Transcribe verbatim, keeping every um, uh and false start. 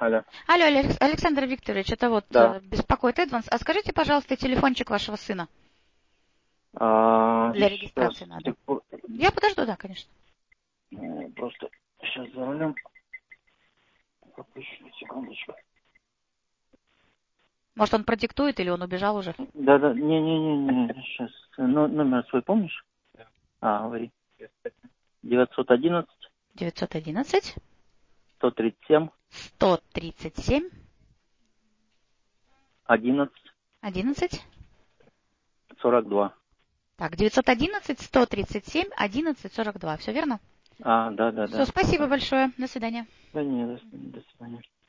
Алло. Алло, Алекс- Александр Викторович, это вот Да. э, беспокоит Эдванс. А скажите, пожалуйста, телефончик вашего сына. А, Для сейчас, регистрации надо. секу- Я подожду, да, конечно. э, Просто сейчас за рулем. Попущу, секундочку. Может, он продиктует или он убежал уже? Да-да, не-не-не, сейчас. Ну, номер свой помнишь? А, говори. девятьсот одиннадцать девятьсот одиннадцать сто тридцать семь сто тридцать семь одиннадцать одиннадцать. сорок два. Так, девятьсот одиннадцать сто тридцать семь одиннадцать сорок два. Все верно? А, Все, да-да-да. спасибо большое. До свидания. Да не, до до свидания.